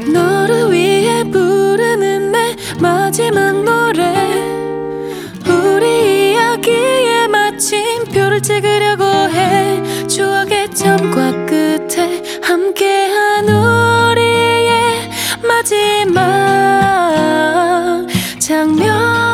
너를 위해 부르는 내 마지막 노래. 우리 이야기에 마침표를 찍으려고 해. 추억의 점과 끝에 함께한 우리의 마지막 장면.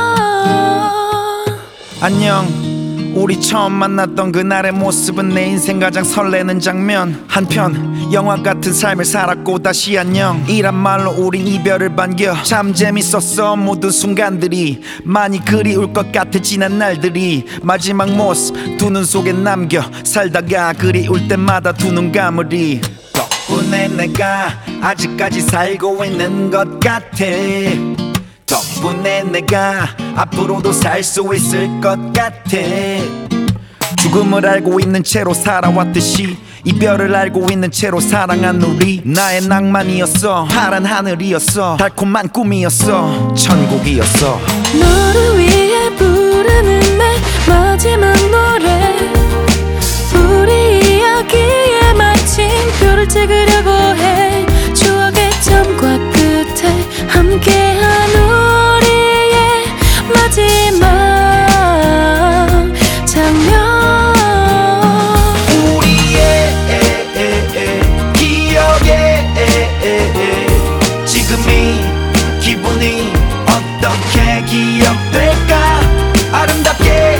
안녕. 우리 처음 만났던 그날의 모습은 내 인생 가장 설레는 장면. 한편 영화 같은 삶을 살았고 다시 안녕 이란 말로 우린 이별을 반겨. 참 재밌었어 모든 순간들이. 많이 그리울 것 같아 지난 날들이. 마지막 모습 두 눈 속에 남겨 살다가 그리울 때마다 두 눈 감으리. 덕분에 내가 아직까지 살고 있는 것 같아. 덕분에 내가 앞으로도 살 수 있을 것 같아. 죽음을 알고 있는 채로 살아왔듯이 이별을 알고 있는 채로 사랑한 우리. 나의 낭만이었어. 파란 하늘이었어. 달콤한 꿈이었어. 천국이었어. 너를 위해 부르는 내 마지막 노래. 우리 이야기에 마침표를 찍으려고 해. 추억의 점과 끝에 함께한 우리의 마지막 장면. 우리의 기억에 지금이 기분이 어떻게 기억될까. 아름답게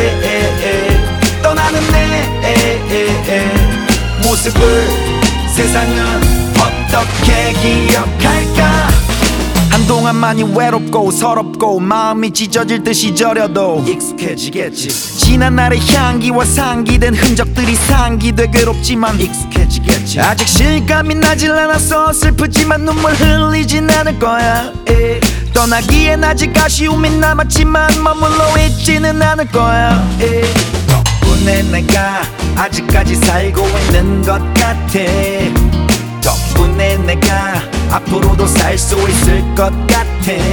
떠나는 내 모습을 세상은 어떻게 기억할까. 한동안 많이 외롭고 서럽고 마음이 찢어질 듯이 저려도 익숙해지겠지. 지난 날의 향기와 상기된 흔적들이 상기돼 괴롭지만 익숙해지겠지. 아직 실감이 나질 않아서 슬프지만 눈물 흘리진 않을 거야. 떠나기엔 아직 아쉬움이 남았지만 머물러 있지는 않을 거야. 덕분에 내가 아직까지 살고 있는 것 같아. 덕분에 내가 앞으로도 살 수 있을 것 같아.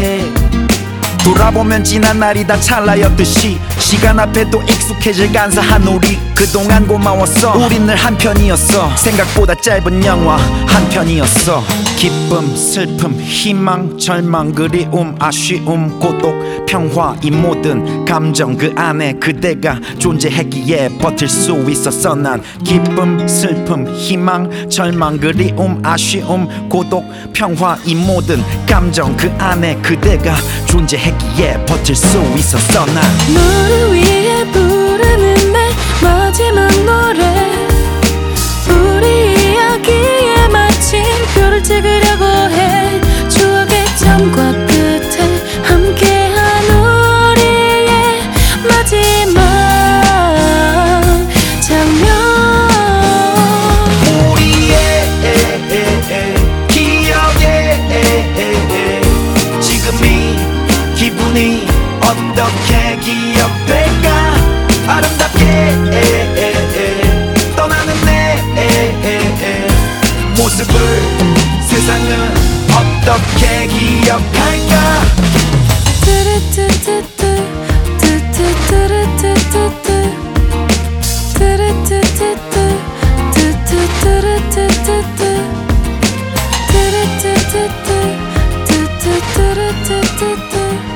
돌아보면 지난 날이 다 찰나였듯이 시간 앞에 또 익숙해질 간사한 우리. 그동안 고마웠어. 우린 늘 한편이었어. 생각보다 짧은 영화 한편이었어. 기쁨, 슬픔, 희망, 절망, 그리움, 아쉬움, 고독, 평화, 이 모든 감정 그 안에 그대가 존재했기에 버틸 수 있었어. 난 기쁨, 슬픔, 희망, 절망, 그리움, 아쉬움, 고독, 평화, 이 모든 감정 그 안에 그대가 존재했기에 버틸 수 있었어. 난 너를 위해 부르는 내 마지막 노래. 우리 이야기에 마침표를 찍으려고 해. 추억의 점과 끝에 함께한 우리의 마지막 장면. 우리의 기억에 지금이 기분이 어떻게 기억될까. 아름답게 떠나는 내 모습을 세상은 어떻게 기억할까. 뚜루뚜뚜뚜, 뚜뚜뚜루뚜뚜뚜, 뚜루뚜뚜뚜, 뚜뚜뚜루뚜뚜뚜, 뚜루뚜뚜뚜, 뚜뚜뚜루뚜뚜뚜.